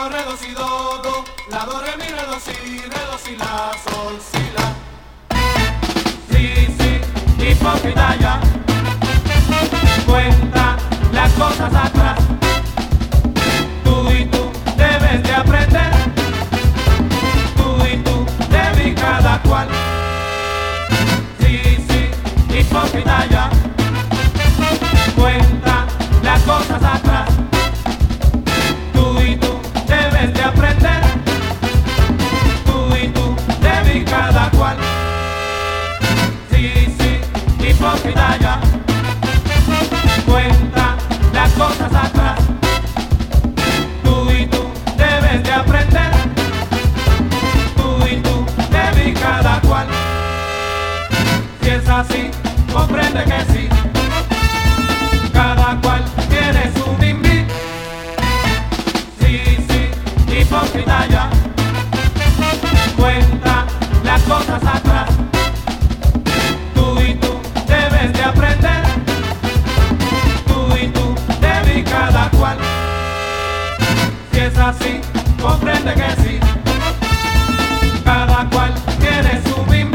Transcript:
do, re, do, si, do, la, do, re, mi, re, do, si, la, sol, si, la. Sí, sí, hipócrita ya, cuenta las cosas atrás. Tú y tú debes de aprender, tú y tú debes cada cual. Sí, sí, hipócrita ya, cuenta las cosas atrás. Tú y tú debes de aprender, tú y tú debes cada cual. Sí, sí, hipócrita ya, cuenta las cosas atrás. Tú y tú debes de aprender, tú y tú debes cada cual. Si es así, comprende que sí, cada cual tiene su bimbi. Sí, sí, hipócrita ya, cuenta las cosas atrás. Tú y tú debes de aprender, tú y tú debes cada cual. Si es así, comprende que sí, cada cual tiene su bimbi.